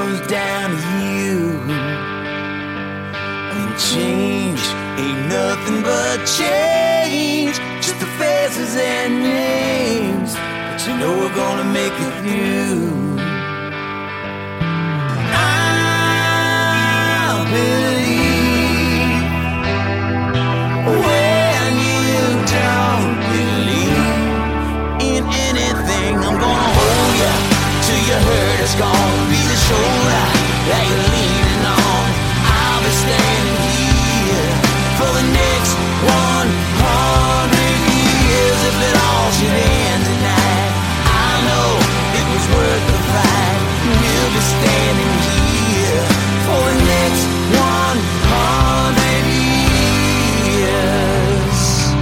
comes down to you. And change ain't nothing but change, just the faces and names, but you know we're gonna make it through. I believe when you don't believe in anything, I'm gonna hold you till your hurt is gone. Be the shoulder that you're leaning on. I'll be standing here for the next 100 years. If it all should end tonight, I know it was worth the fight. We'll be standing here for the next 100 years.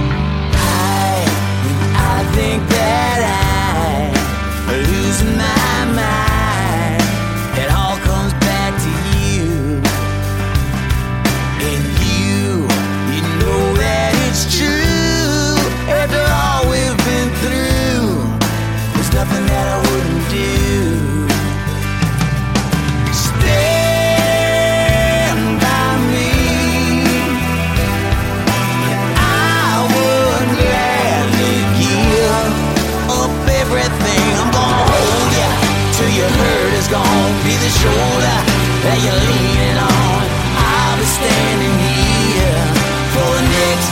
I think that I'm losing my mind. It all comes back to you. And you know that it's true. After all we've been through, there's nothing that I wouldn't do. Stand by me, and I would gladly give up everything. I'm gonna hold you till your hurt is gone. Be the shoulder that you're leaning on. I'll be standing here for the next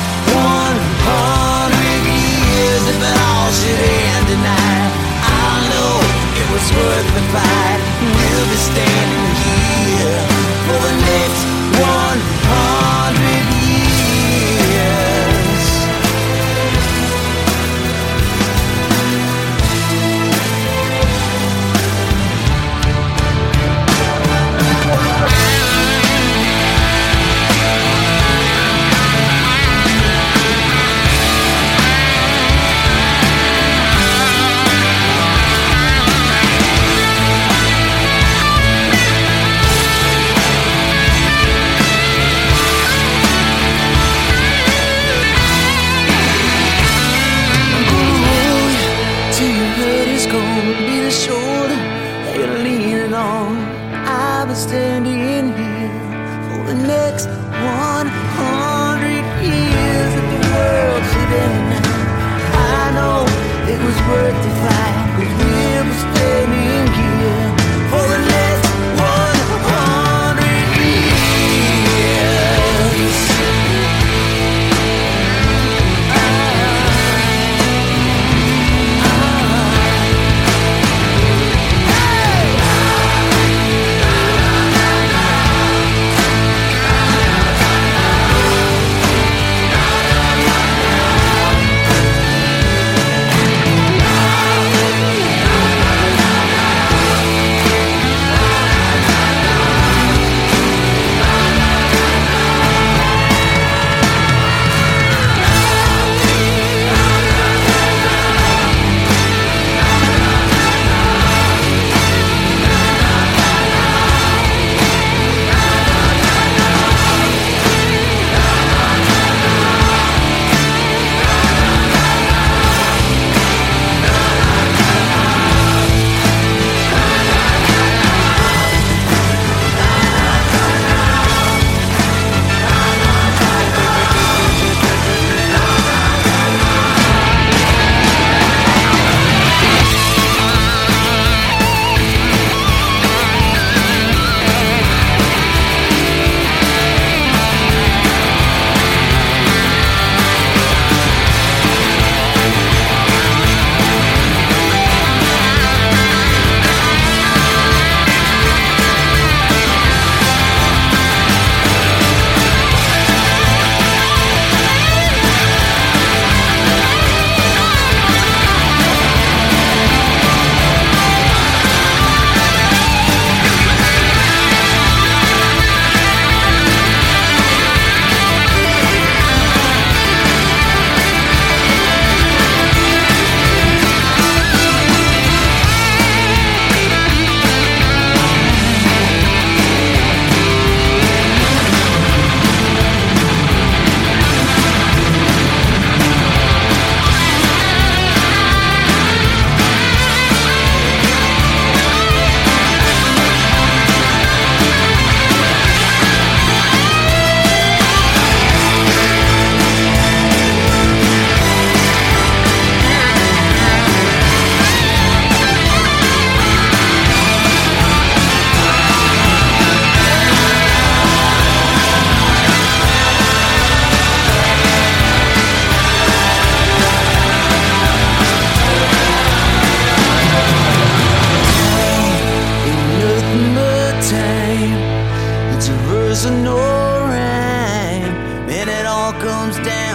100 years. If it all should end tonight, I know it was worth the fight. We'll be standing here for the next 100 years. Be the shoulder that you're leaning on. I'll be standing here for the next 100 years. If the world should end now, I know it was worth the fight. 'Cause we'll be standing here for the next 100 years. so no rhyme. Man, it all comes down